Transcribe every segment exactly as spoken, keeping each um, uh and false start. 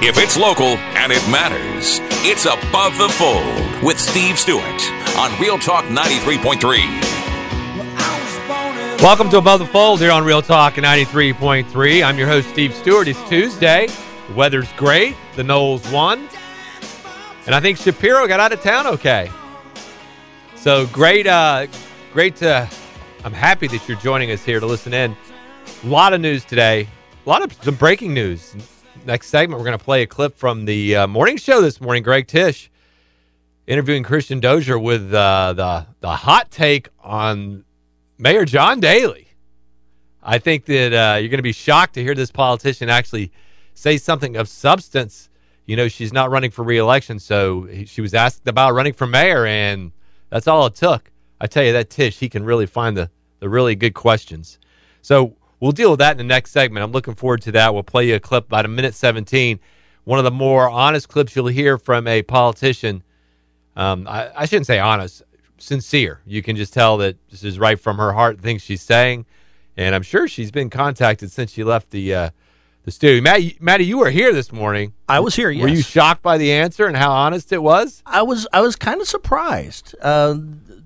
If it's local and it matters, it's Above the Fold with Steve Stewart on Real Talk ninety-three point three. Welcome to Above the Fold here on Real Talk ninety-three point three. I'm your host, Steve Stewart. It's Tuesday. The weather's great. The Noles won. And I think Shapiro got out of town okay. So great, uh, great to, I'm happy that you're joining us here to listen in. A lot of news today. A lot of some breaking news. Next segment, we're going to play a clip from the uh, morning show this morning. Greg Tish interviewing Christian Dozier with uh, the, the hot take on Mayor John Daley. I think that uh, you're going to be shocked to hear this politician actually say something of substance. You know, she's not running for re-election, so she was asked about running for mayor, and that's all it took. I tell you, that Tish, he can really find the, the really good questions. So we'll deal with that in the next segment. I'm looking forward to that. We'll play you a clip about a minute seventeen. One of the more honest clips you'll hear from a politician. Um, I, I shouldn't say honest, sincere. You can just tell that this is right from her heart, things she's saying. And I'm sure she's been contacted since she left the uh, the studio. Matt, Matty, you were here this morning. I was here, yes. Were you shocked by the answer and how honest it was? I was I was kind of surprised. Uh,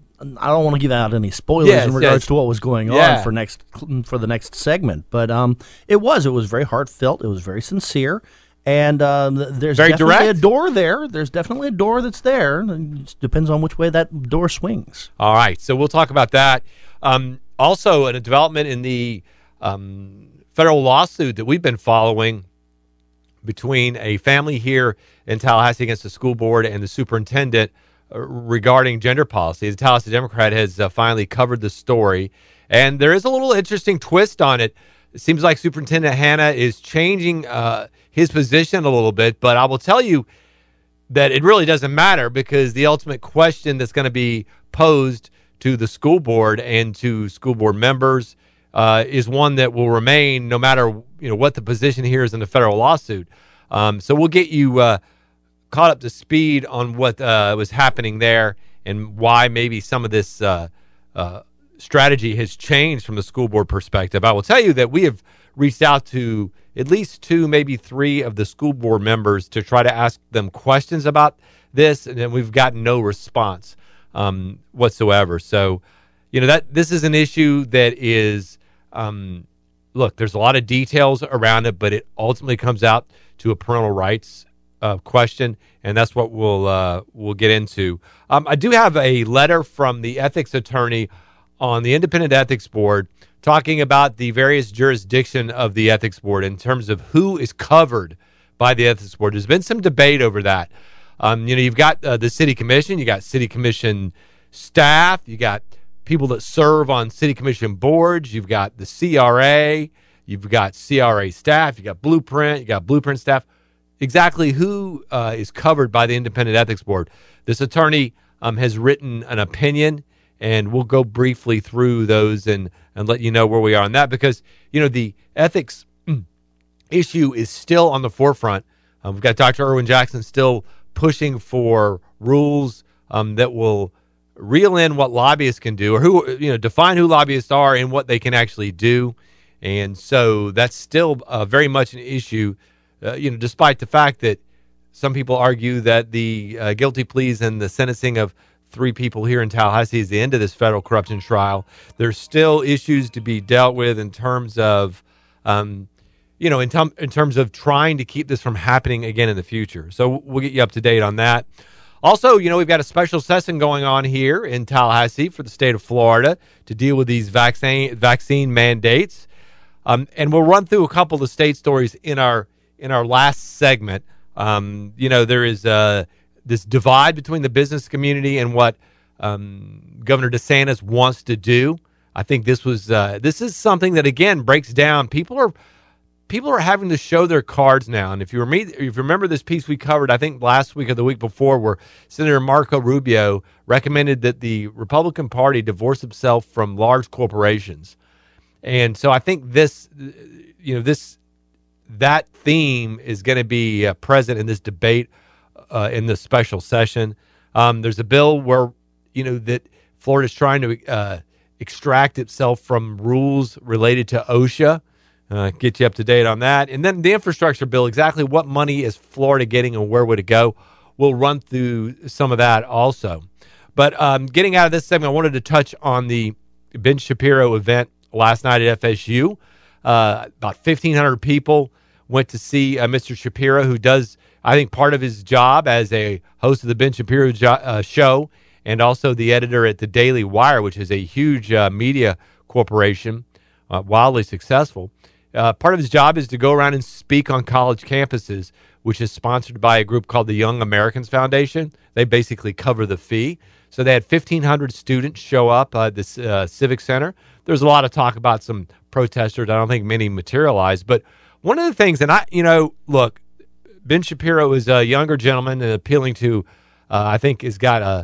I don't want to give out any spoilers yes, in regards yes. to what was going on yeah. for next for the next segment, but um, it was it was very heartfelt. It was very sincere, and um, there's very definitely direct. a door there. There's definitely a door that's there. It just depends on which way that door swings. All right, so we'll talk about that. Um, also, a development in the um, federal lawsuit that we've been following between a family here in Tallahassee against the school board and the superintendent uh, regarding gender policy. The Tallahassee Democrat has uh, finally covered the story, and there is a little interesting twist on it. It seems like Superintendent Hanna is changing uh, his position a little bit, but I will tell you that it really doesn't matter because the ultimate question that's going to be posed to the school board and to school board members uh, is one that will remain no matter you know what the position here is in the federal lawsuit. Um, so we'll get you uh, caught up to speed on what uh, was happening there and why maybe some of this uh, uh, strategy has changed from the school board perspective. I will tell you that we have reached out to at least two, maybe three of the school board members to try to ask them questions about this, and then we've gotten no response um, whatsoever. So, you know, that this is an issue that is, um, look, there's a lot of details around it, but it ultimately comes out to a parental rights uh, question, and that's what we'll uh, we'll get into. Um, I do have a letter from the ethics attorney on the Independent Ethics Board talking about the various jurisdiction of the Ethics Board in terms of who is covered by the Ethics Board. There's been some debate over that. Um, you know, you've got uh, the City Commission, you got City Commission staff, you got people that serve on City Commission boards, you've got the C R A, you've got C R A staff, you got Blueprint, you got Blueprint staff. Exactly who uh, is covered by the Independent Ethics Board. This attorney um, has written an opinion, and we'll go briefly through those and, and let you know where we are on that because, you know, the ethics issue is still on the forefront. Um, we've got Doctor Irwin Jackson still pushing for rules um, that will reel in what lobbyists can do or who, you know, define who lobbyists are and what they can actually do. And so that's still uh, very much an issue, uh, you know, despite the fact that some people argue that the uh, guilty pleas and the sentencing of three people here in Tallahassee is the end of this federal corruption trial. There's still issues to be dealt with in terms of, um, you know, in, t- in terms of trying to keep this from happening again in the future. So we'll get you up to date on that. Also, you know, we've got a special session going on here in Tallahassee for the state of Florida to deal with these vaccine vaccine mandates. Um, and we'll run through a couple of the state stories in our in our last segment. Um, you know, there is uh, this divide between the business community and what um, Governor DeSantis wants to do. I think this was uh, this is something that, again, breaks down. People are people are having to show their cards now. And if you, rem- if you remember this piece we covered, I think last week or the week before, where Senator Marco Rubio recommended that the Republican Party divorce itself from large corporations. And so I think this, you know, this that theme is going to be uh, present in this debate uh, in this special session. Um, there's a bill where, you know, that Florida's trying to uh, extract itself from rules related to OSHA. uh, get you up to date on that. And then the infrastructure bill, exactly what money is Florida getting and where would it go? We'll run through some of that also. But um, getting out of this segment, I wanted to touch on the Ben Shapiro event last night at F S U. Uh, about fifteen hundred people went to see uh, Mister Shapiro, who does, I think, part of his job as a host of the Ben Shapiro jo- uh, show and also the editor at the Daily Wire, which is a huge uh, media corporation, uh, wildly successful. Uh, part of his job is to go around and speak on college campuses, which is sponsored by a group called the Young Americans Foundation. They basically cover the fee. So they had fifteen hundred students show up at this uh, Civic Center. There's a lot of talk about some protesters. I don't think many materialized. But one of the things, and I, you know, look, Ben Shapiro is a younger gentleman and appealing to, uh, I think, has got a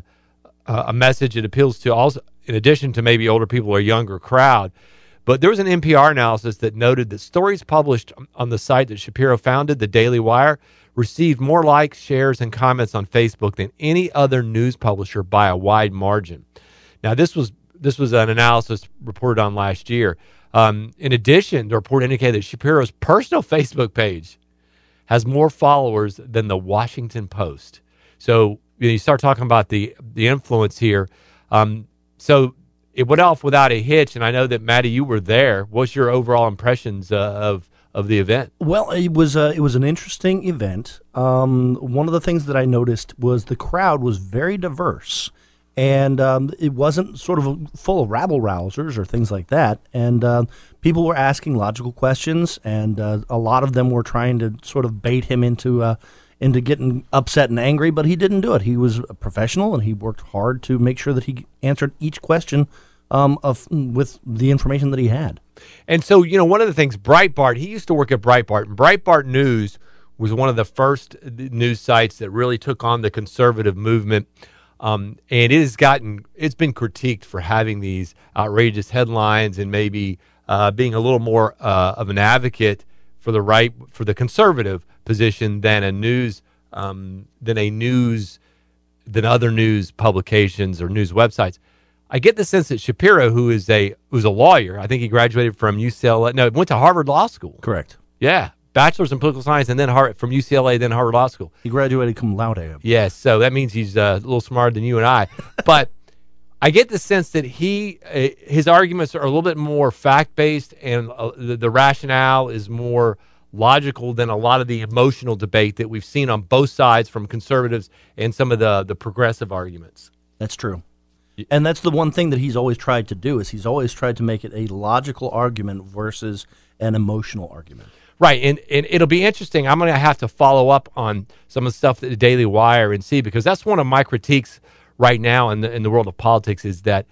a message that appeals to also, in addition to maybe older people or a younger crowd. But there was an N P R analysis that noted that stories published on the site that Shapiro founded, the Daily Wire, received more likes, shares, and comments on Facebook than any other news publisher by a wide margin. Now, this was this was an analysis reported on last year. Um, in addition, the report indicated that Shapiro's personal Facebook page has more followers than the Washington Post. So you know, you start talking about the the influence here. Um, so it went off without a hitch, and I know that, Maddie, you were there. What's your overall impressions uh, of of the event? Well, it was uh, it was an interesting event. Um, one of the things that I noticed was the crowd was very diverse, and um, it wasn't sort of full of rabble-rousers or things like that. And uh, people were asking logical questions, and uh, a lot of them were trying to sort of bait him into uh, into getting upset and angry, but he didn't do it. He was a professional, and he worked hard to make sure that he answered each question um, of with the information that he had. And so, you know, one of the things, Breitbart, he used to work at Breitbart, and Breitbart News was one of the first news sites that really took on the conservative movement. Um, and it has gotten, it's been critiqued for having these outrageous headlines and maybe uh, being a little more uh, of an advocate for the right, for the conservative position than a news, um, than a news, than other news publications or news websites. I get the sense that Shapiro, who is a who's a lawyer, I think he graduated from U C L A. No, went to Harvard Law School. Correct. Yeah, bachelor's in political science, and then Harvard, from U C L A, then Harvard Law School. He graduated cum laude. Yes, so that means he's uh, a little smarter than you and I. But I get the sense that he uh, his arguments are a little bit more fact based, and uh, the, the rationale is more logical than a lot of the emotional debate that we've seen on both sides from conservatives and some of the the progressive arguments. That's true. And that's the one thing that he's always tried to do, is he's always tried to make it a logical argument versus an emotional argument. Right, and, and it'll be interesting. I'm going to have to follow up on some of the stuff that the Daily Wire and see, because that's one of my critiques right now in the in the world of politics, is that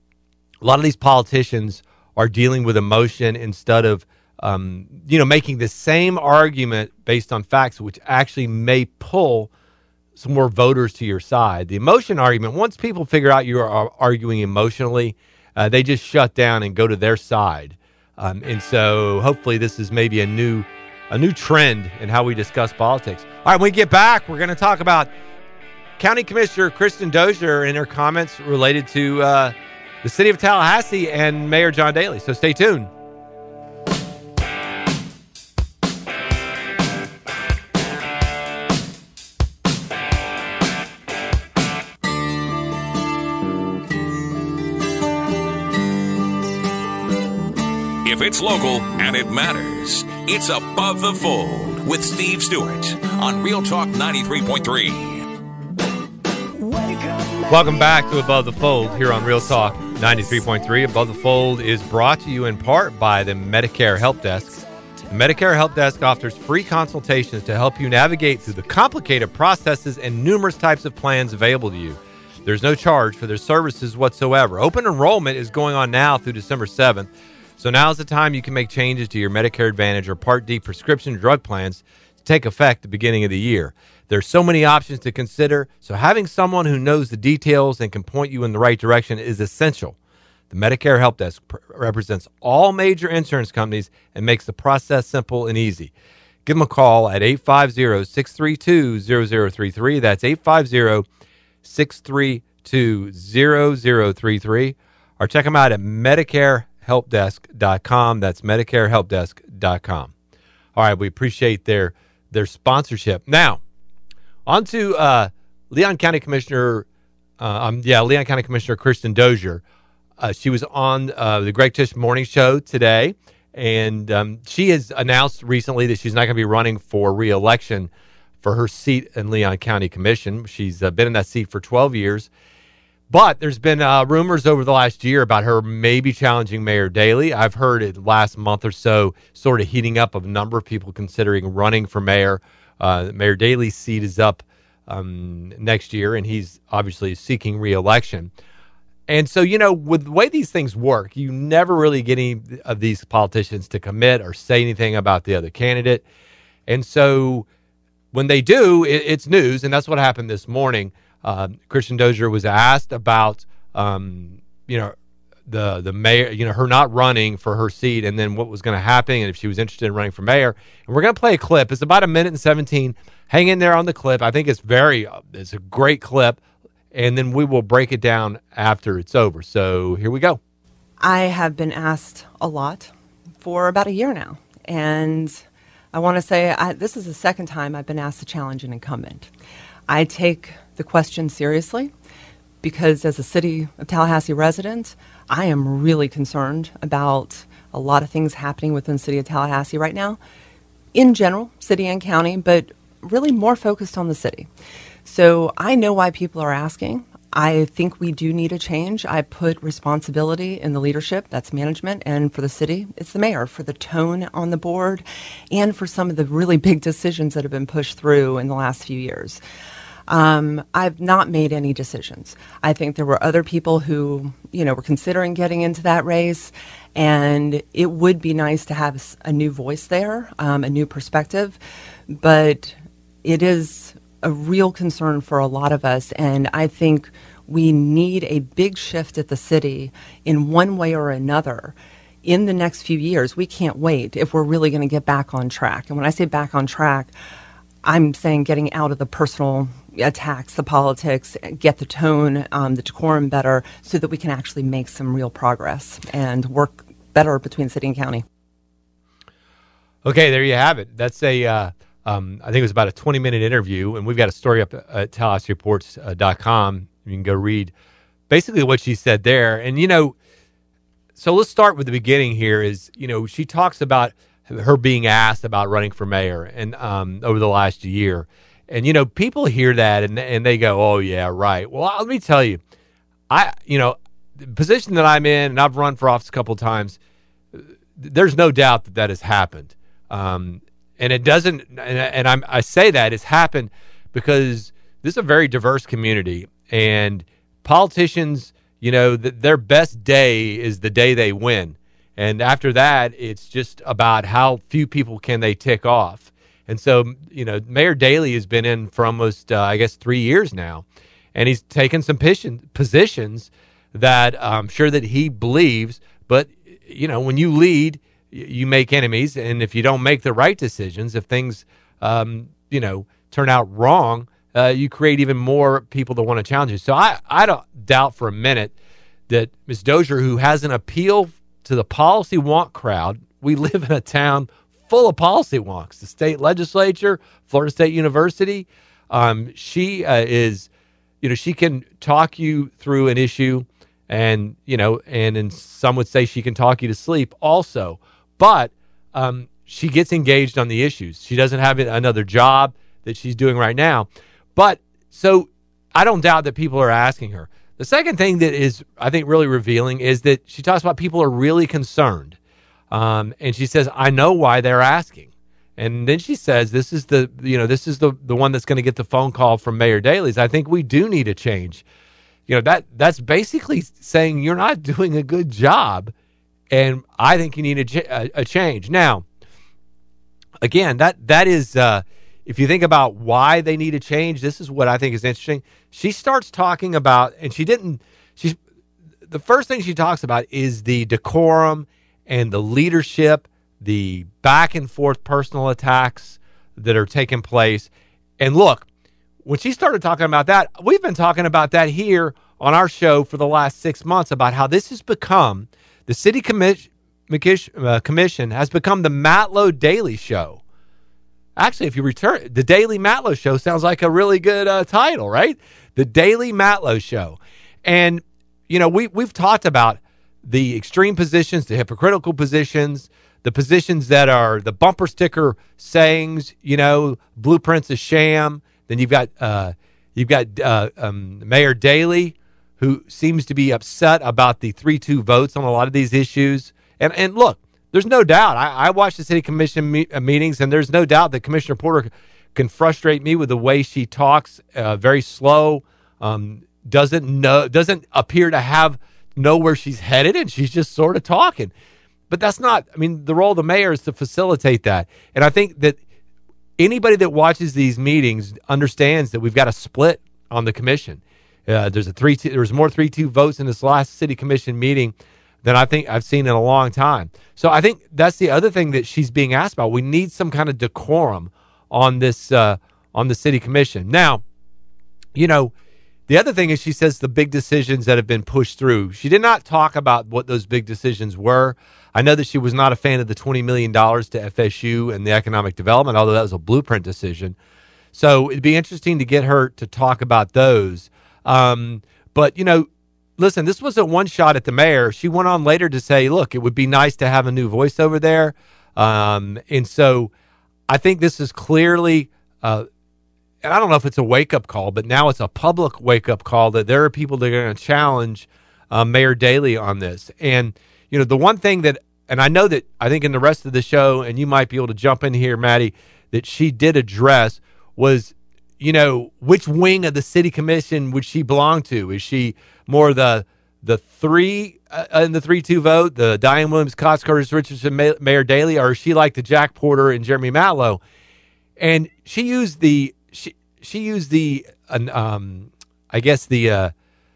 a lot of these politicians are dealing with emotion instead of, um, you know, making the same argument based on facts, which actually may pull some more voters to your side. The emotion argument, once people figure out you are arguing emotionally, uh, they just shut down and go to their side. Um, and so hopefully this is maybe a new a new trend in how we discuss politics. All right, when we get back, we're going to talk about County Commissioner Kristen Dozier and her comments related to uh, the city of Tallahassee and Mayor John Daley. So stay tuned. If it's local and it matters, it's Above the Fold with Steve Stewart on Real Talk ninety-three point three. Welcome back to Above the Fold here on Real Talk ninety-three point three. Above the Fold is brought to you in part by the Medicare Help Desk. The Medicare Help Desk offers free consultations to help you navigate through the complicated processes and numerous types of plans available to you. There's no charge for their services whatsoever. Open enrollment is going on now through December seventh. So now is the time you can make changes to your Medicare Advantage or Part D prescription drug plans to take effect at the beginning of the year. There's so many options to consider, so having someone who knows the details and can point you in the right direction is essential. The Medicare Help Desk pr- represents all major insurance companies and makes the process simple and easy. Give them a call at eight five zero, six three two, zero zero three three. That's eight five zero, six three two, zero zero three three. Or check them out at Medicare help desk dot com. That's Medicare help desk dot com. All right, we appreciate their their sponsorship. Now, on to uh, Leon County Commissioner, uh, um, yeah, Leon County Commissioner Kristen Dozier. Uh, she was on uh, the Greg Tish Morning Show today, and um, she has announced recently that she's not going to be running for re-election for her seat in Leon County Commission. She's uh, been in that seat for twelve years. But there's been uh, rumors over the last year about her maybe challenging Mayor Daley. I've heard it last month or so sort of heating up of a number of people considering running for mayor. Uh, Mayor Daley's seat is up um, next year, and he's obviously seeking re-election. And so, you know, with the way these things work, you never really get any of these politicians to commit or say anything about the other candidate. And so when they do, it, it's news, and that's what happened this morning. Uh, Kristen Dozier was asked about, um, you know, the the mayor, you know, her not running for her seat, and then what was going to happen, and if she was interested in running for mayor. And we're going to play a clip. It's about a minute and seventeen. Hang in there on the clip. I think it's very, it's a great clip, and then we will break it down after it's over. So here we go. I have been asked a lot for about a year now, and I want to say I, this is the second time I've been asked to challenge an incumbent. I take the question seriously because as a City of Tallahassee resident, I am really concerned about a lot of things happening within City of Tallahassee right now, in general, city and county, but really more focused on the city. So I know why people are asking. I think we do need a change. I put responsibility in the leadership, that's management, and for the city, it's the mayor, for the tone on the board, and for some of the really big decisions that have been pushed through in the last few years. Um, I've not made any decisions. I think there were other people who, you know, were considering getting into that race, and it would be nice to have a new voice there, um, a new perspective, but it is a real concern for a lot of us, and I think we need a big shift at the city in one way or another in the next few years. We can't wait if we're really going to get back on track. And when I say back on track, I'm saying getting out of the personal attacks, the politics, get the tone, um, the decorum better so that we can actually make some real progress and work better between city and county. Okay, there you have it. That's a, uh, um, I think it was about a twenty-minute interview, and we've got a story up at Tallahassee Reports dot com. You can go read basically what she said there. And, you know, so let's start with the beginning here is, you know, she talks about her being asked about running for mayor and um, over the last year. And, you know, people hear that and and they go, oh, yeah, right. Well, let me tell you, I, you know, the position that I'm in, and I've run for office a couple of times, there's no doubt that that has happened. Um, and it doesn't, and, and I'm, I say that it's happened because this is a very diverse community, and politicians, you know, th- their best day is the day they win. And after that, it's just about how few people can they tick off. And so, you know, Mayor Daley has been in for almost, uh, I guess, three years now, and he's taken some positions that I'm sure that he believes. But, you know, when you lead, you make enemies. And if you don't make the right decisions, if things, um, you know, turn out wrong, uh, you create even more people that want to challenge you. So I, I don't doubt for a minute that Miz Dozier, who has an appeal to the policy wonk crowd, we live in a town full of policy wonks. The state legislature, Florida State University, um, she uh, is, you know, she can talk you through an issue, and you know, and and some would say she can talk you to sleep also. But um, she gets engaged on the issues. She doesn't have another job that she's doing right now. But so I don't doubt that people are asking her. The second thing that is, I think, really revealing is that she talks about people are really concerned. Um, and she says, I know why they're asking. And then she says, this is the, you know, this is the, the one that's going to get the phone call from Mayor Daley's. I think we do need a change. You know, that that's basically saying you're not doing a good job. And I think you need a, ch- a, a change. Now, again, that that is, uh, if you think about why they need a change, this is what I think is interesting. She starts talking about, and she didn't, she's, the first thing she talks about is the decorum and the leadership, the back and forth personal attacks that are taking place. And look, when she started talking about that, we've been talking about that here on our show for the last six months about how this has become, the city commission uh, Commission has become the Matlow Daily Show. Actually, if you return, the Daily Matlow Show sounds like a really good uh, title, right? The Daily Matlow Show. And, you know, we, we've talked about the extreme positions, the hypocritical positions, the positions that are the bumper sticker sayings, you know, Blueprint's a sham. Then you've got uh, you've got uh, um, Mayor Daley, who seems to be upset about the three two votes on a lot of these issues. And and look, there's no doubt. I, I watch the city commission me- uh, meetings, and there's no doubt that Commissioner Porter can frustrate me with the way she talks, uh, very slow, um, doesn't know, doesn't appear to have know where she's headed, and she's just sort of talking. But that's not, I mean, the role of the mayor is to facilitate that. And I think that anybody that watches these meetings understands that we've got a split on the commission. Uh, there's a three two, there was more three two votes in this last city commission meeting than I think I've seen in a long time. So I think that's the other thing that she's being asked about. We need some kind of decorum on this uh, on the city commission. Now, you know, the other thing is she says the big decisions that have been pushed through. She did not talk about what those big decisions were. I know that she was not a fan of the twenty million dollars to F S U and the economic development, although that was a Blueprint decision. So it'd be interesting to get her to talk about those. Um, but, you know, listen, this wasn't one shot at the mayor. She went on later to say, look, it would be nice to have a new voice over there. Um, and so I think this is clearly, uh, and I don't know if it's a wake-up call, but now it's a public wake-up call that there are people that are going to challenge uh, Mayor Daley on this. And, you know, the one thing that, and I know that I think in the rest of the show, and you might be able to jump in here, Maddie, that she did address was, you know, which wing of the city commission would she belong to? Is she more the the three uh, in the three two vote, the Diane Williams, Cox, Curtis Richardson, May, Mayor Daley, or is she like the Jack Porter and Jeremy Matlow? And she used the she she used the um I guess the uh,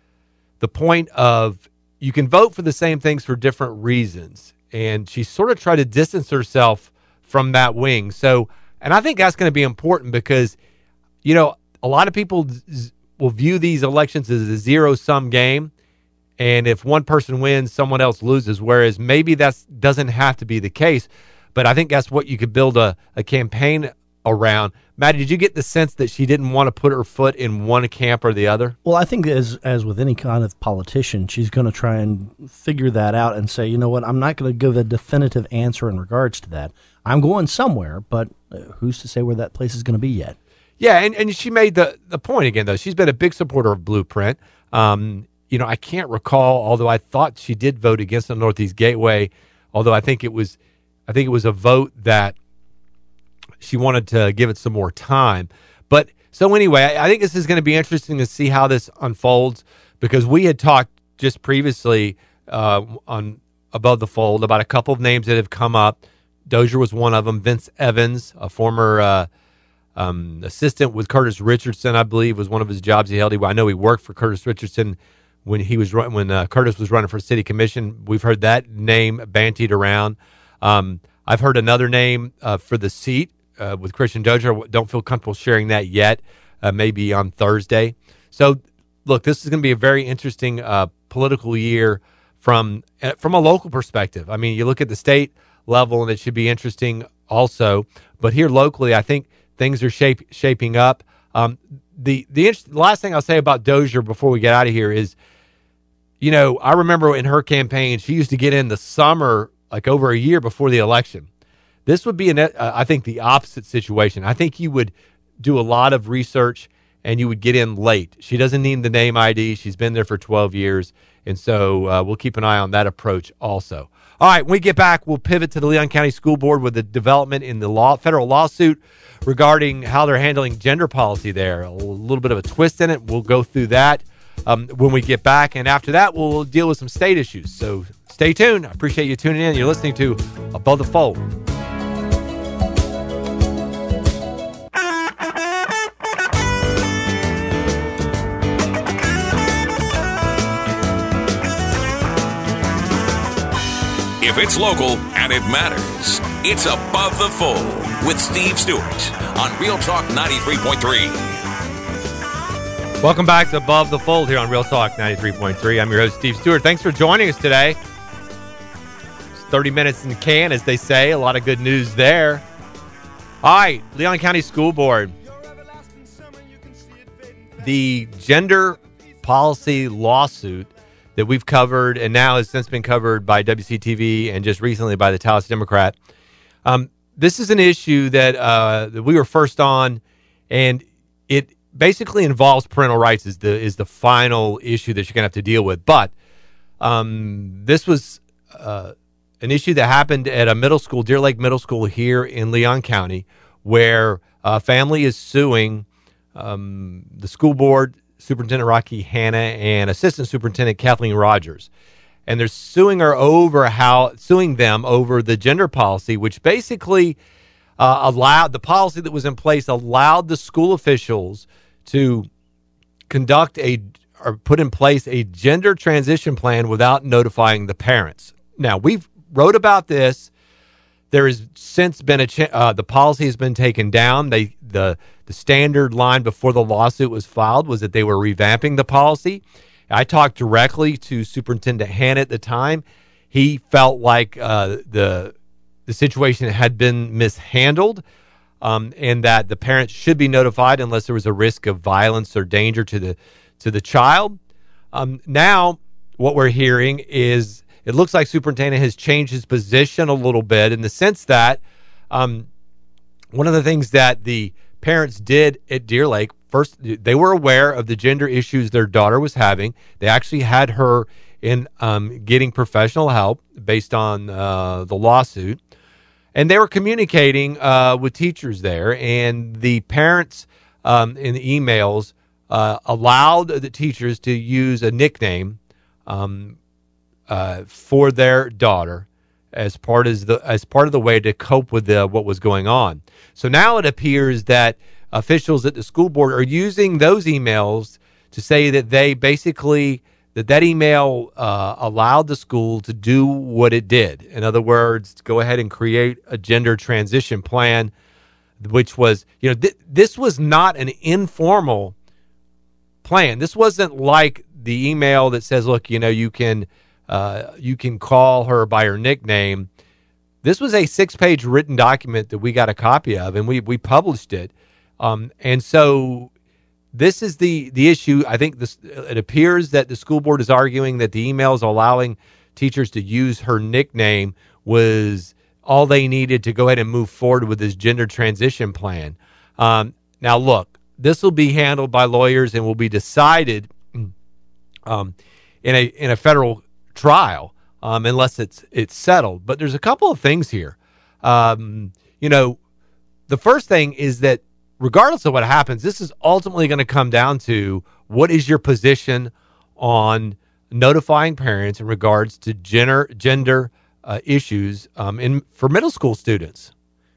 the point of you can vote for the same things for different reasons, and she sort of tried to distance herself from that wing. So, and I think that's going to be important because, you know, a lot of people z- will view these elections as a zero-sum game, and if one person wins, someone else loses, whereas maybe that doesn't have to be the case, but I think that's what you could build a, a campaign around. Maddie, did you get the sense that she didn't want to put her foot in one camp or the other? Well, I think as as with any kind of politician, she's going to try and figure that out and say, you know what, I'm not going to give a definitive answer in regards to that. I'm going somewhere, but who's to say where that place is going to be yet? Yeah, and, and she made the, the point again, though. She's been a big supporter of Blueprint. Um, you know, I can't recall, although I thought she did vote against the Northeast Gateway, although I think it was I think it was a vote that she wanted to give it some more time. But so anyway, I, I think this is going to be interesting to see how this unfolds, because we had talked just previously uh, on Above the Fold about a couple of names that have come up. Dozier was one of them. Vince Evans, a former uh, um, assistant with Curtis Richardson, I believe, was one of his jobs he held. I know he worked for Curtis Richardson when he was run, when uh, Curtis was running for city commission. We've heard that name bantied around. Um, I've heard another name uh, for the seat uh, with Christian Dozier. Don't feel comfortable sharing that yet. Uh, maybe on Thursday. So, look, this is going to be a very interesting uh, political year from uh, from a local perspective. I mean, you look at the state level, and it should be interesting also. But here locally, I think things are shape, shaping up. Um, the the, the last thing I'll say about Dozier before we get out of here is, you know, I remember in her campaign, she used to get in the summer, like over a year before the election. This would be, an, uh, I think, the opposite situation. I think you would do a lot of research and you would get in late. She doesn't need the name I D. She's been there for twelve years. And so uh, we'll keep an eye on that approach also. All right, when we get back, we'll pivot to the Leon County School Board with the development in the law, federal lawsuit regarding how they're handling gender policy there. A little bit of a twist in it. We'll go through that um, when we get back. And after that, we'll deal with some state issues. So stay tuned. I appreciate you tuning in. You're listening to Above the Fold. If it's local and it matters, it's Above the Fold with Steve Stewart on Real Talk ninety-three point three. Welcome back to Above the Fold here on Real Talk ninety-three point three. I'm your host, Steve Stewart. Thanks for joining us today. thirty minutes in the can, as they say. A lot of good news there. All right, Leon County School Board. The gender policy lawsuit that we've covered and now has since been covered by W C T V and just recently by the Tallahassee Democrat. Um, this is an issue that, uh, that we were first on, and it basically involves parental rights is the is the final issue that you're going to have to deal with. But um, this was uh, an issue that happened at a middle school, Deer Lake Middle School here in Leon County, where a family is suing um, the school board, Superintendent Rocky Hanna, and Assistant Superintendent Kathleen Rogers. And they're suing her over how, suing them over the gender policy, which basically uh, allowed, the policy that was in place allowed the school officials to conduct a, or put in place a gender transition plan without notifying the parents. Now, we've wrote about this. There has since been a, cha- uh, the policy has been taken down. They, the, the standard line before the lawsuit was filed was that they were revamping the policy. I talked directly to Superintendent Hanna at the time. He felt like uh, the the situation had been mishandled, um, and that the parents should be notified unless there was a risk of violence or danger to the to the child. Um, now, what we're hearing is it looks like Superintendent has changed his position a little bit in the sense that um, one of the things that the parents did at Deer Lake, first, they were aware of the gender issues their daughter was having. They actually had her in um, getting professional help based on uh, the lawsuit. And they were communicating uh, with teachers there. And the parents um, in the emails uh, allowed the teachers to use a nickname um, uh, for their daughter as part as the as part of the way to cope with the, what was going on. So now it appears that officials at the school board are using those emails to say that they basically, that that email uh, allowed the school to do what it did. In other words, go ahead and create a gender transition plan, which was, you know, th- this was not an informal plan. This wasn't like the email that says, look, you know, you can uh, you can call her by her nickname. This was a six-page written document that we got a copy of, and we we published it. Um, and so this is the, the issue. I think this, it appears that the school board is arguing that the emails allowing teachers to use her nickname was all they needed to go ahead and move forward with this gender transition plan. Um, now, look, this will be handled by lawyers and will be decided um, in a in a federal trial um, unless it's it's settled. But there's a couple of things here. Um, you know, the first thing is that regardless of what happens, this is ultimately going to come down to what is your position on notifying parents in regards to gender gender uh, issues um, in for middle school students.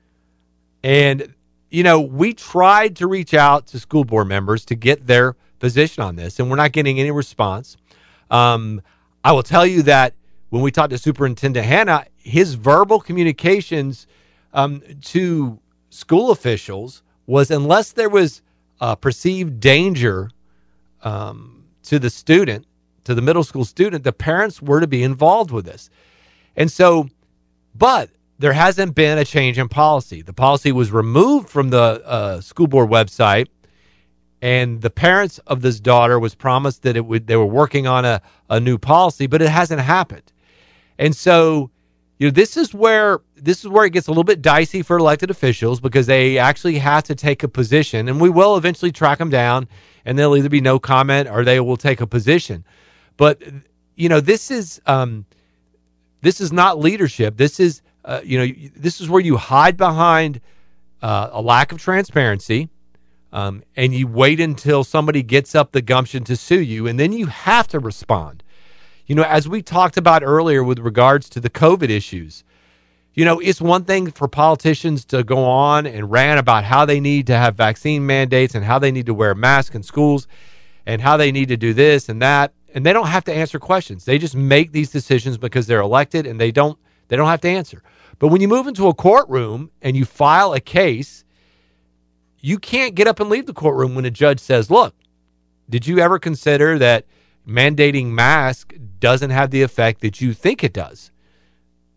And, you know, we tried to reach out to school board members to get their position on this, and we're not getting any response. Um, I will tell you that when we talked to Superintendent Hanna, his verbal communications um, to school officials was unless there was uh, perceived danger um, to the student, to the middle school student, the parents were to be involved with this. And so, but there hasn't been a change in policy. The policy was removed from the uh, school board website, and the parents of this daughter was promised that it would. They were working on a, a new policy, but it hasn't happened. And so, you know, this is where this is where it gets a little bit dicey for elected officials because they actually have to take a position, and we will eventually track them down, and there'll either be no comment or they will take a position. But you know, this is um, this is not leadership. This is uh, you know, this is where you hide behind uh, a lack of transparency, um, and you wait until somebody gets up the gumption to sue you, and then you have to respond. You know, as we talked about earlier with regards to the COVID issues, you know, it's one thing for politicians to go on and rant about how they need to have vaccine mandates and how they need to wear masks in schools and how they need to do this and that. And they don't have to answer questions. They just make these decisions because they're elected, and they don't they don't have to answer. But when you move into a courtroom and you file a case, you can't get up and leave the courtroom when a judge says, look, did you ever consider that mandating masks doesn't have the effect that you think it does?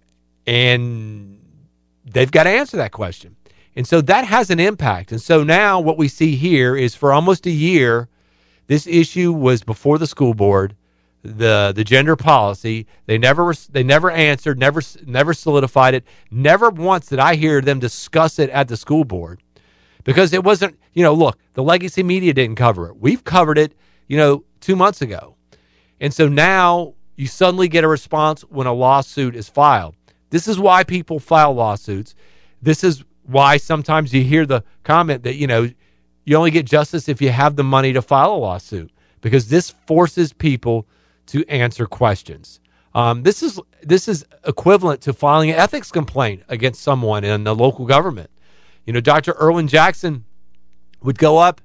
And they've got to answer that question. And so that has an impact. And so now what we see here is for almost a year, this issue was before the school board, the the gender policy. They never they never answered, never never solidified it. Never once did I hear them discuss it at the school board because it wasn't, you know, look, the legacy media didn't cover it. We've covered it, you know, two months ago. And so now you suddenly get a response when a lawsuit is filed. This is why people file lawsuits. This is why sometimes you hear the comment that, you know, you only get justice if you have the money to file a lawsuit, because this forces people to answer questions. Um, this is this is equivalent to filing an ethics complaint against someone in the local government. You know, Doctor Erwin Jackson would go up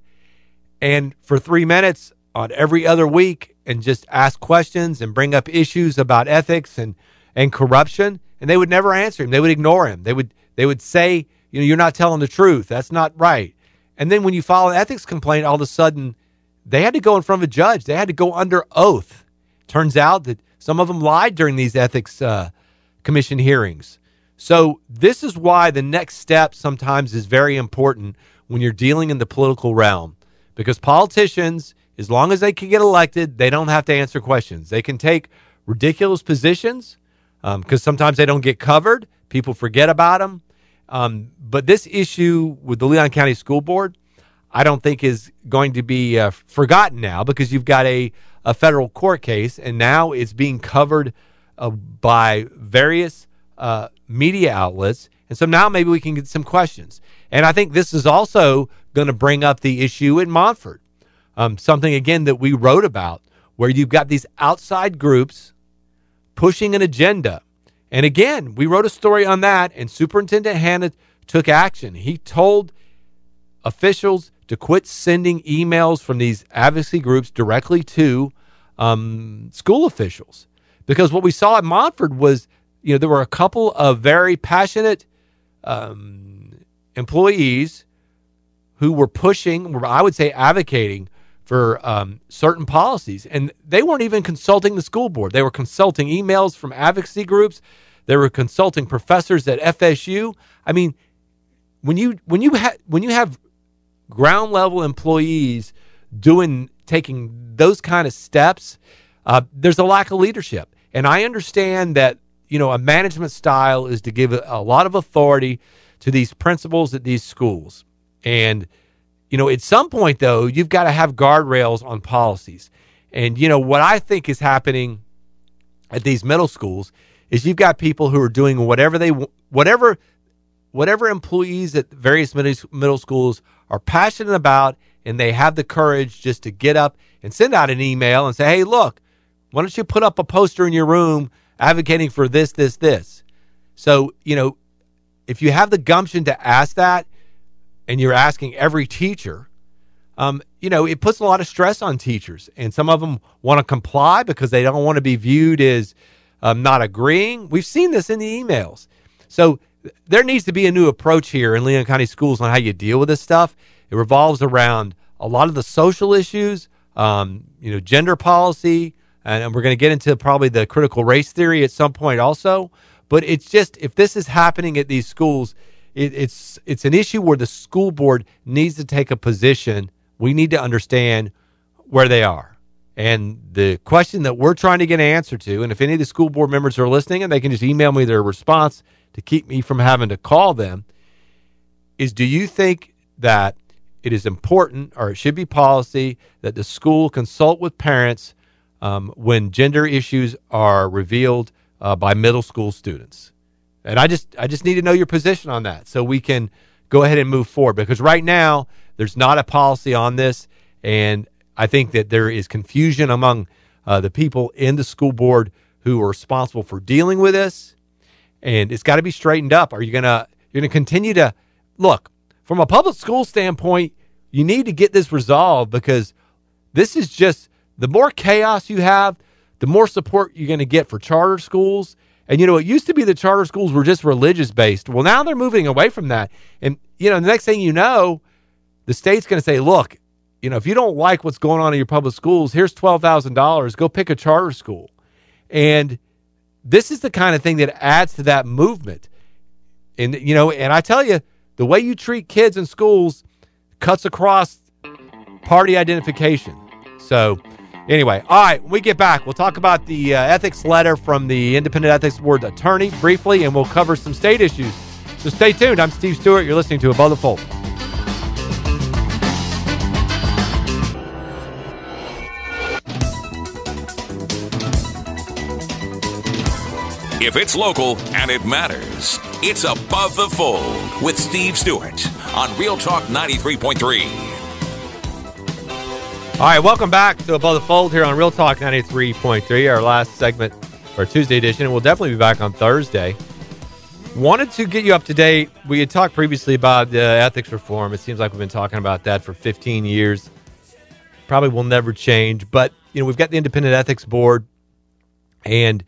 and for three minutes on every other week and just ask questions and bring up issues about ethics and, and corruption, and they would never answer him. They would ignore him. They would they would say, you know, you're not telling the truth. That's not right. And then when you file an ethics complaint, all of a sudden they had to go in front of a judge. They had to go under oath. Turns out that some of them lied during these ethics uh, commission hearings. So this is why the next step sometimes is very important when you're dealing in the political realm, because politicians, as long as they can get elected, they don't have to answer questions. They can take ridiculous positions because um, sometimes they don't get covered. People forget about them. Um, but this issue with the Leon County School Board, I don't think is going to be uh, forgotten now, because you've got a, a federal court case, and now it's being covered uh, by various uh, media outlets. And so now maybe we can get some questions. And I think this is also going to bring up the issue in Montford, um, something, again, that we wrote about, where you've got these outside groups pushing an agenda. And again, we wrote a story on that, and Superintendent Hanna took action. He told officials to quit sending emails from these advocacy groups directly to um, school officials. Because what we saw at Montford was, you know, there were a couple of very passionate um, employees who were pushing, I would say advocating for um, certain policies. And they weren't even consulting the school board. They were consulting emails from advocacy groups. They were consulting professors at F S U. I mean, when you when you ha- when you have ground level employees doing taking those kind of steps, uh, there's a lack of leadership. And I understand that, you know, a management style is to give a, a lot of authority to these principals at these schools. And, you know, at some point, though, you've got to have guardrails on policies. And, you know, what I think is happening at these middle schools is you've got people who are doing whatever they whatever whatever employees at various middle schools are passionate about, and they have the courage just to get up and send out an email and say, hey, look, why don't you put up a poster in your room advocating for this, this, this? So, you know, if you have the gumption to ask that, and you're asking every teacher, um, you know, it puts a lot of stress on teachers. And some of them want to comply because they don't want to be viewed as um, not agreeing. We've seen this in the emails. So there needs to be a new approach here in Leon County Schools on how you deal with this stuff. It revolves around a lot of the social issues, um, you know, gender policy, and we're going to get into probably the critical race theory at some point also. But it's just, if this is happening at these schools, it, it's it's an issue where the school board needs to take a position. We need to understand where they are. And the question that we're trying to get an answer to, and if any of the school board members are listening, and they can just email me their response to keep me from having to call them, is do you think that it is important, or it should be policy, that the school consult with parents um, when gender issues are revealed uh, by middle school students? And I just I just need to know your position on that so we can go ahead and move forward. Because right now, there's not a policy on this, and I think that there is confusion among uh, the people in the school board who are responsible for dealing with this, and it's got to be straightened up. Are you gonna you're gonna continue to look from a public school standpoint? You need to get this resolved, because this is just, the more chaos you have, the more support you're going to get for charter schools. And, you know, it used to be the charter schools were just religious-based. Well, now they're moving away from that. And, you know, the next thing you know, the state's going to say, look, you know, if you don't like what's going on in your public schools, here's twelve thousand dollars. Go pick a charter school. And this is the kind of thing that adds to that movement. And, you know, and I tell you, the way you treat kids in schools cuts across party identification. So, anyway, all right, when we get back, we'll talk about the uh, ethics letter from the Independent Ethics Board attorney briefly, and we'll cover some state issues. So stay tuned. I'm Steve Stewart. You're listening to Above the Fold. If it's local and it matters, it's Above the Fold with Steve Stewart on Real Talk ninety-three point three. All right, welcome back to Above the Fold here on Real Talk ninety-three point three, our last segment for our Tuesday edition, and we'll definitely be back on Thursday. Wanted to get you up to date. We had talked previously about the ethics reform. It seems like we've been talking about that for fifteen years. Probably will never change, but you know, we've got the Independent Ethics Board, and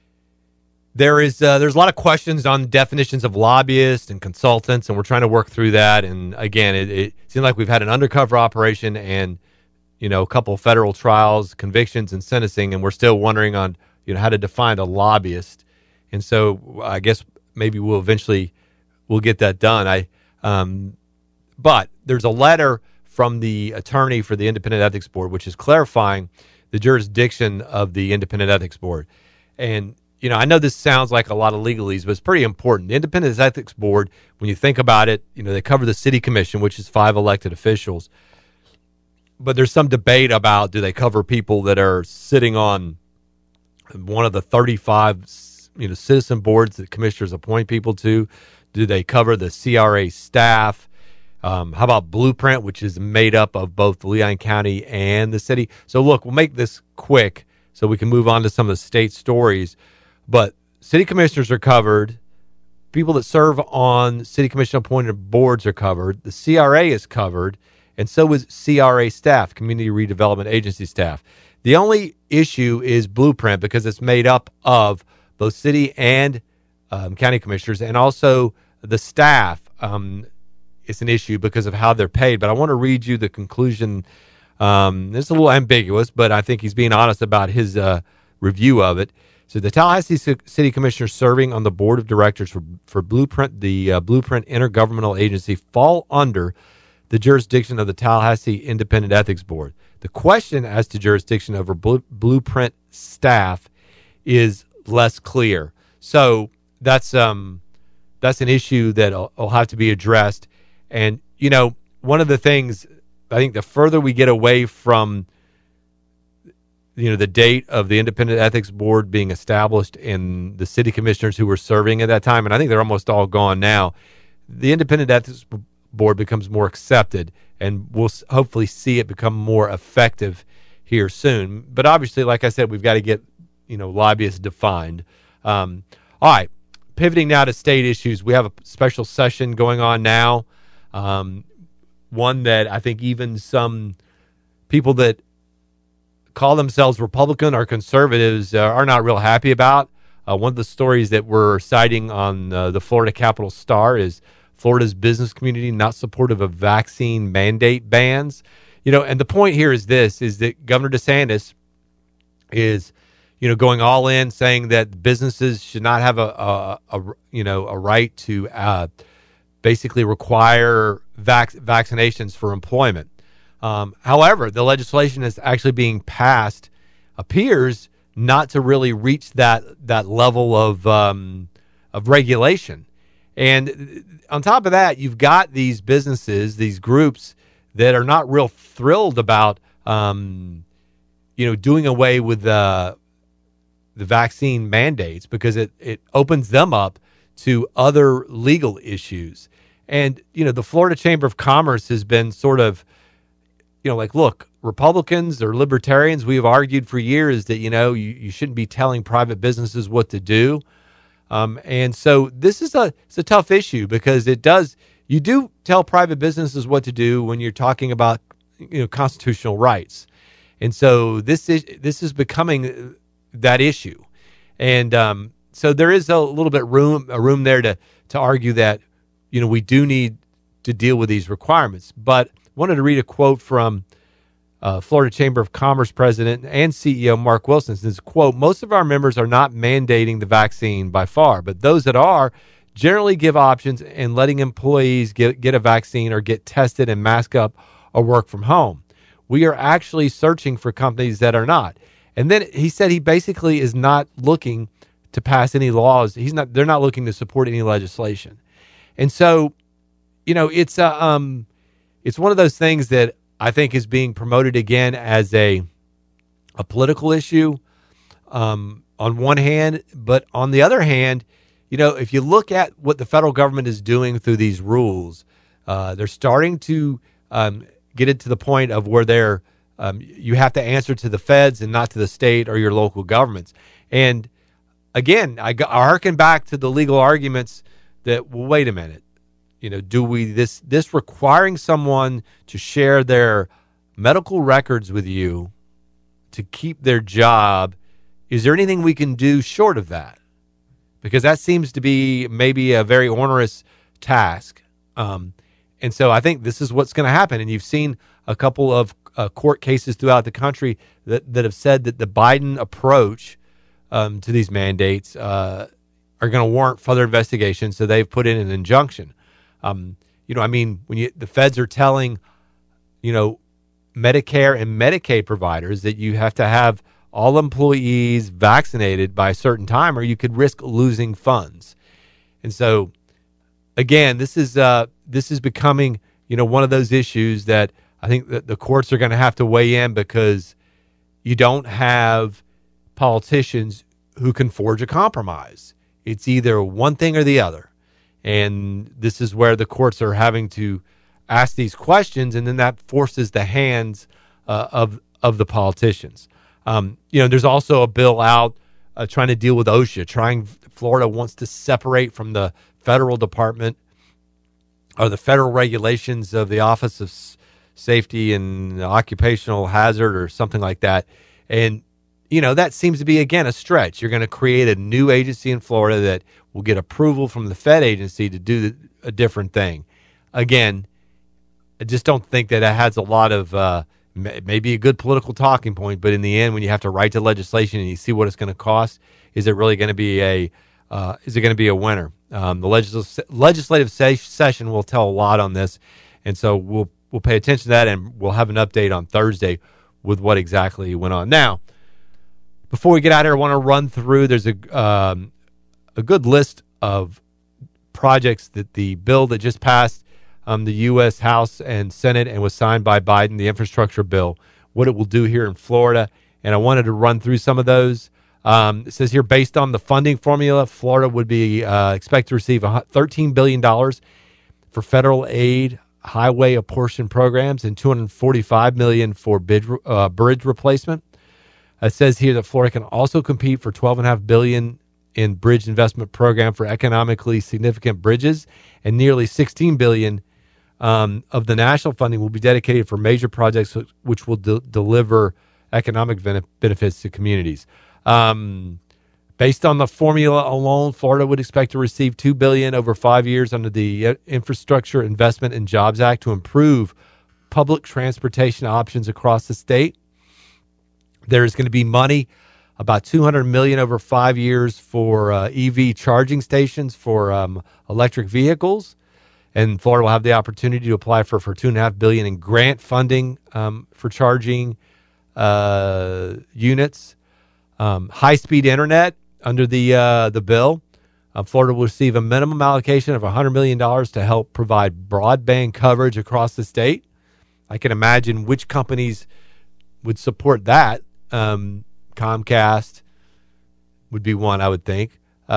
There is uh, there's a lot of questions on definitions of lobbyists and consultants, and we're trying to work through that. And again, it, it seems like we've had an undercover operation and, you know, a couple of federal trials, convictions, and sentencing, and we're still wondering on, you know, how to define a lobbyist. And so I guess maybe we'll eventually we'll get that done. I, um, but there's a letter from the attorney for the Independent Ethics Board, which is clarifying the jurisdiction of the Independent Ethics Board, and you know, I know this sounds like a lot of legalese, but it's pretty important. The Independent Ethics Board, when you think about it, you know, they cover the city commission, which is five elected officials. But there's some debate about, do they cover people that are sitting on one of the thirty-five, you know, citizen boards that commissioners appoint people to? Do they cover the C R A staff? Um, how about Blueprint, which is made up of both Leon County and the city? So look, we'll make this quick so we can move on to some of the state stories. But city commissioners are covered. People that serve on city commission appointed boards are covered. The C R A is covered, and so is C R A staff, Community Redevelopment Agency staff. The only issue is Blueprint, because it's made up of both city and um, county commissioners, and also the staff. Um, it's an issue because of how they're paid. But I want to read you the conclusion. Um, it's a little ambiguous, but I think he's being honest about his uh, review of it. So the Tallahassee City Commissioners serving on the board of directors for, for Blueprint, the uh, Blueprint Intergovernmental Agency, fall under the jurisdiction of the Tallahassee Independent Ethics Board. The question as to jurisdiction over Blue, Blueprint staff is less clear. So that's um that's an issue that will, will have to be addressed. And, you know, one of the things, I think the further we get away from, you know, the date of the Independent Ethics Board being established and the city commissioners who were serving at that time, and I think they're almost all gone now, the Independent Ethics Board becomes more accepted, and we'll hopefully see it become more effective here soon. But obviously, like I said, we've got to get, you know, lobbyists defined. Um, all right, pivoting now to state issues. We have a special session going on now, um, one that I think even some people that call themselves Republican or conservatives uh, are not real happy about. Uh, one of the stories that we're citing on uh, the Florida Capital Star is Florida's business community not supportive of vaccine mandate bans. You know, and the point here is this, is that Governor DeSantis is, you know, going all in, saying that businesses should not have a, a, a you know, a right to uh, basically require vac- vaccinations for employment. Um, however, the legislation that's actually being passed appears not to really reach that that level of um, of regulation. And on top of that, you've got these businesses, these groups that are not real thrilled about, um, you know, doing away with the the vaccine mandates, because it it opens them up to other legal issues. And you know, the Florida Chamber of Commerce has been sort of, you know, like, look, Republicans or libertarians, we have argued for years that, you know, you, you shouldn't be telling private businesses what to do. Um, and so this is a it's a tough issue, because it does, you do tell private businesses what to do when you're talking about, you know, constitutional rights. And so this is this is becoming that issue. And um, so there is a little bit room a room there to to argue that, you know, we do need to deal with these requirements. But wanted to read a quote from uh, Florida Chamber of Commerce president and C E O Mark Wilson says, quote, most of our members are not mandating the vaccine by far, but those that are generally give options and letting employees get, get a vaccine or get tested and mask up or work from home. We are actually searching for companies that are not. And then he said he basically is not looking to pass any laws. He's not. They're not looking to support any legislation. And so, you know, it's a um, it's one of those things that I think is being promoted again as a a political issue um, on one hand, but on the other hand, you know, if you look at what the federal government is doing through these rules, uh, they're starting to um, get it to the point of where they're um, you have to answer to the feds and not to the state or your local governments. And again, I, I harken back to the legal arguments that, well, wait a minute, you know, do we this this requiring someone to share their medical records with you to keep their job? Is there anything we can do short of that? Because that seems to be maybe a very onerous task. Um, and so I think this is what's going to happen. And you've seen a couple of uh, court cases throughout the country that, that have said that the Biden approach um, to these mandates uh, are going to warrant further investigation. So they've put in an injunction. Um, you know, I mean, when you, the feds are telling, you know, Medicare and Medicaid providers that you have to have all employees vaccinated by a certain time or you could risk losing funds. And so, again, this is uh, this is becoming, you know, one of those issues that I think that the courts are going to have to weigh in because you don't have politicians who can forge a compromise. It's either one thing or the other. And this is where the courts are having to ask these questions, and then that forces the hands uh, of of the politicians. Um, you know, there's also a bill out uh, trying to deal with OSHA, trying Florida wants to separate from the federal department or the federal regulations of the Office of S- Safety and Occupational Hazard or something like that. And, you know, that seems to be, again, a stretch. You're going to create a new agency in Florida that will get approval from the Fed agency to do the, a different thing. Again, I just don't think that it has a lot of uh, maybe a good political talking point, but in the end, when you have to write to legislation and you see what it's going to cost, is it really going to be a uh, is it going to be a winner? Um, the legis- legislative se- session will tell a lot on this, and so we'll we'll pay attention to that, and we'll have an update on Thursday with what exactly went on. Now, before we get out of here, I want to run through. There's a um, a good list of projects that the bill that just passed Um, the U S House and Senate and was signed by Biden, the infrastructure bill, what it will do here in Florida. And I wanted to run through some of those. Um, it says here, based on the funding formula, Florida would be uh, expected to receive thirteen billion dollars for federal aid, highway apportion programs, and two hundred forty-five million dollars for bid, uh, bridge replacement. It says here that Florida can also compete for twelve point five billion dollars in bridge investment program for economically significant bridges, and nearly sixteen billion dollars Um, of the national funding will be dedicated for major projects which will de- deliver economic ben- benefits to communities. Um, based on the formula alone, Florida would expect to receive two billion dollars over five years under the Infrastructure Investment and Jobs Act to improve public transportation options across the state. There is going to be money, about two hundred million dollars over five years for uh, E V charging stations for um, electric vehicles. And Florida will have the opportunity to apply for, for two and a half billion in grant funding um, for charging uh, units. Um, high-speed internet under the uh, the bill. Uh, Florida will receive a minimum allocation of one hundred million dollars to help provide broadband coverage across the state. I can imagine which companies would support that. Um, Comcast would be one, I would think.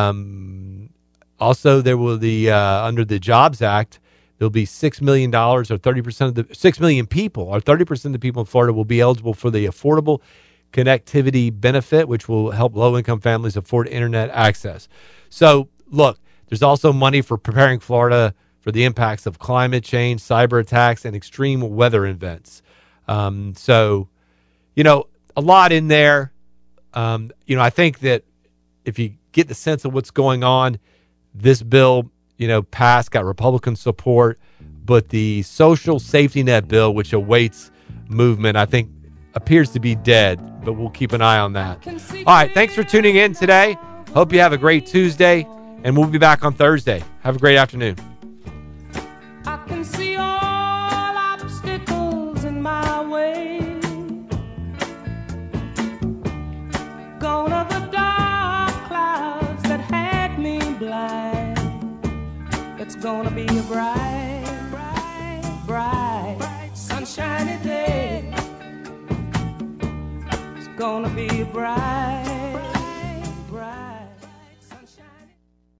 Um, Also, there will the uh, under the Jobs Act, there'll be six million dollars or thirty percent of the six million people or thirty percent of the people in Florida will be eligible for the Affordable Connectivity Benefit, which will help low-income families afford internet access. So, look, there's also money for preparing Florida for the impacts of climate change, cyber attacks, and extreme weather events. Um, so, you know, a lot in there. Um, you know, I think that if you get the sense of what's going on, this bill, you know, passed, got Republican support, but the social safety net bill, which awaits movement, I think, appears to be dead, but we'll keep an eye on that. All right, thanks for tuning in today. Hope you have a great Tuesday, and we'll be back on Thursday. Have a great afternoon. I can see all obstacles in my way. Gone are the dark clouds that had me blind. It's gonna be a bright, bright, bright, sunshiny day. It's gonna be a bright